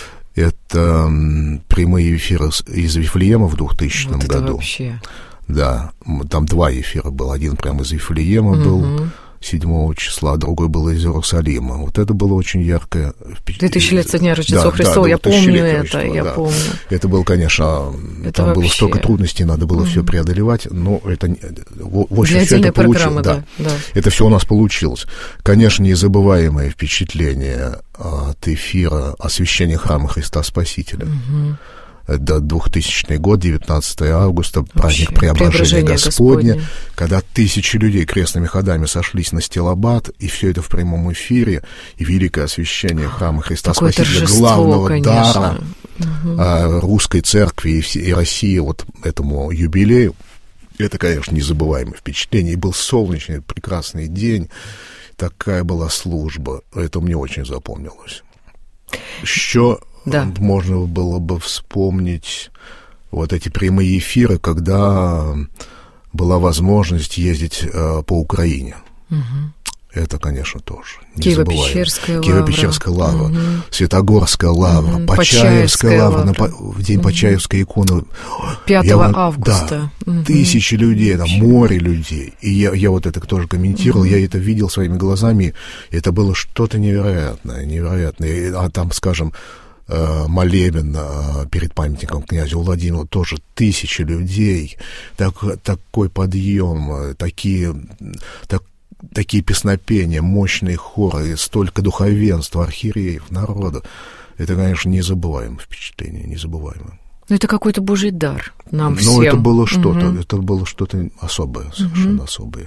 Это прямые эфиры из Вифлеема в двухтысячном вот году. Вообще... Да, там два эфира было. Один прямо из Вифлеема mm-hmm. был седьмого числа, а другой был из Иерусалима. Вот это было очень яркое впечатление. Две тысячи лет со дня Рождества да, Христова, да, я помню это, я да. помню. Это было, конечно, это там вообще... было столько трудностей, надо было mm-hmm. все преодолевать, но это, в общем, все это получилось. Да. Да. Это все у нас получилось. Конечно, незабываемое впечатление от эфира освящения храма Христа Спасителя. Mm-hmm. Это двухтысячный год, девятнадцатого августа, праздник Преображения Господня, Господня, когда тысячи людей крестными ходами сошлись на Стилобат, и все это в прямом эфире, и великое освящение храма Христа Такое Спасителя, главного конечно. дара угу. русской церкви и, все, и России вот этому юбилею. Это, конечно, незабываемое впечатление. И был солнечный, прекрасный день. Такая была служба. Это мне очень запомнилось. Еще да. можно было бы вспомнить вот эти прямые эфиры, когда была возможность ездить э, по Украине. Угу. Это, конечно, тоже Киево-Печерская лавра. Киево-Печерская лавра, угу. Святогорская лавра, угу. Почаевская лавра, лавра. На, в день угу. Почаевской иконы. пятого августа. Да, угу. тысячи людей, там, море людей. И я, я вот это тоже комментировал, угу. я это видел своими глазами. Это было что-то невероятное, невероятное. А там, скажем, молебен перед памятником князю Владимиру, тоже тысячи людей. Так, такой подъем, такие... Так, такие песнопения, мощные хоры, столько духовенства, архиереев, народа. Это, конечно, незабываемое впечатление, незабываемое. Но это какой-то божий дар нам всем. Ну, это было что-то, угу. это было что-то особое, совершенно угу. особое.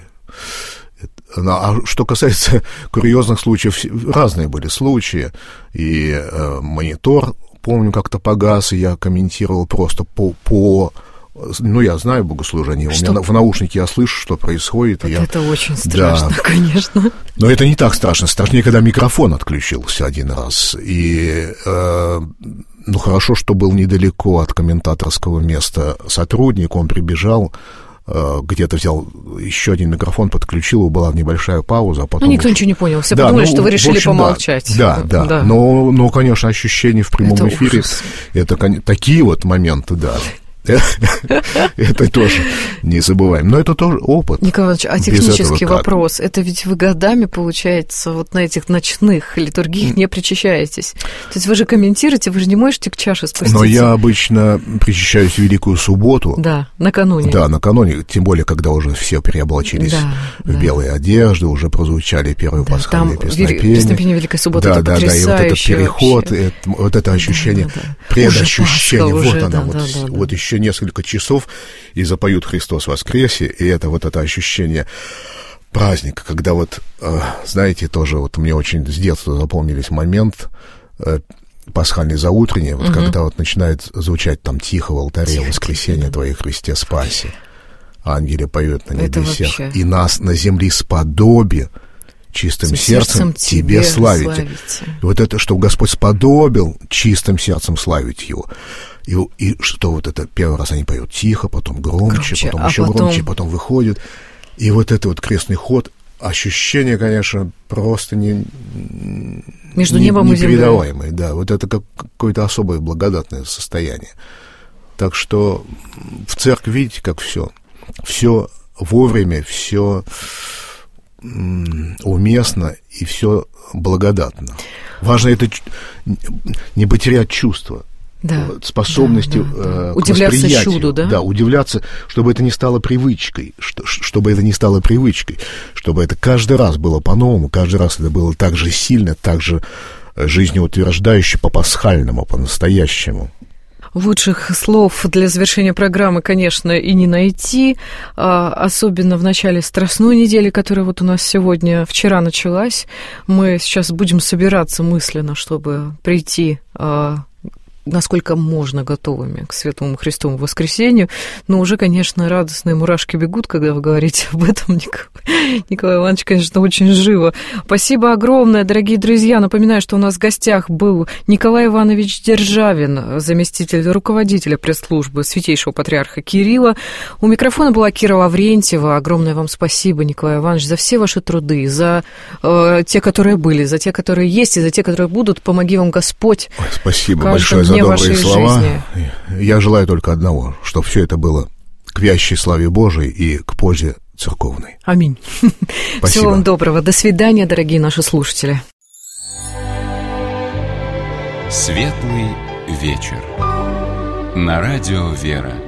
А что касается курьезных случаев, разные были случаи. И э, монитор, помню, как-то погас, и я комментировал просто по... по ну, я знаю богослужение, что? У меня в наушнике я слышу, что происходит. Вот я... Это очень страшно, да. конечно. Но это не так страшно. Страшнее, когда микрофон отключился один раз. И, э, ну, хорошо, что был недалеко от комментаторского места сотрудник, он прибежал, э, где-то взял еще один микрофон, подключил, была небольшая пауза. А потом... Ну, никто ничего не понял, все да, подумали, ну, что вы решили общем, помолчать. Да, да, да. Но, но, конечно, ощущения в прямом это эфире, ужас. Это такие вот моменты, да. Это тоже не забываем. Но это тоже опыт. Николай Иванович, а технический вопрос. Это ведь вы годами, получается, вот на этих ночных литургиях не причащаетесь. То есть вы же комментируете, вы же не можете к чаше спуститься. Но я обычно причащаюсь в Великую Субботу. Да, накануне. Да, накануне, тем более, когда уже все переоблачились да, в да. белые одежды, уже прозвучали первые да, пасхальные песнопения. Песнопение Великой Субботы, да, это да, потрясающе. Да, и вот этот переход, это, вот это ощущение, да, да, да. предощущение, уже вот Пасха, оно, уже, вот, да, да, да, вот да. еще несколько часов, и запоют «Христос воскресе», и это вот это ощущение праздника, когда вот, знаете, тоже вот мне очень с детства запомнились момент пасхальный заутренний, вот угу. когда вот начинает звучать там тихо в алтаре тихо, «Воскресение тихо. Твое, Христе, спаси». Ангели поют на небесах, и нас на земле сподоби, чистым сердцем, сердцем Тебе славите. славите. И вот это, что Господь сподобил чистым сердцем славить Его. И, и что вот это, первый раз они поют тихо, потом громче, громче потом а еще потом... громче, потом выходят. И вот это вот крестный ход, ощущение, конечно, просто не... Между не, небом и землей. Непередаваемое, да. Вот это как какое-то особое благодатное состояние. Так что в церкви, видите, как все. Все вовремя, все уместно и все благодатно. Важно это не потерять чувство. Да, способности да, да, да. К удивляться восприятию. чуду, да? Да, удивляться, чтобы это не стало привычкой, что, чтобы это не стало привычкой, чтобы это каждый раз было по-новому, каждый раз это было так же сильно, так же жизнеутверждающе, по-пасхальному, по-настоящему. Лучших слов для завершения программы, конечно, и не найти, особенно в начале Страстной недели, которая вот у нас сегодня, вчера началась. Мы сейчас будем собираться мысленно, чтобы прийти насколько можно готовыми к Святому Христовому воскресению, но уже, конечно, радостные мурашки бегут, когда вы говорите об этом, Николай, Николай Иванович, конечно, очень живо. Спасибо огромное, дорогие друзья. Напоминаю, что у нас в гостях был Николай Иванович Державин, заместитель руководителя пресс-службы Святейшего Патриарха Кирилла. У микрофона была Кира Лаврентьева. Огромное вам спасибо, Николай Иванович, за все ваши труды, за э, те, которые были, за те, которые есть, и за те, которые будут. Помоги вам Господь. Ой, спасибо большое за добрые слова. Жизни. Я желаю только одного, чтобы все это было к вящей славе Божией и к пользе церковной. Аминь. Спасибо. Всего вам доброго. До свидания, дорогие наши слушатели. Светлый вечер. На радио «Вера».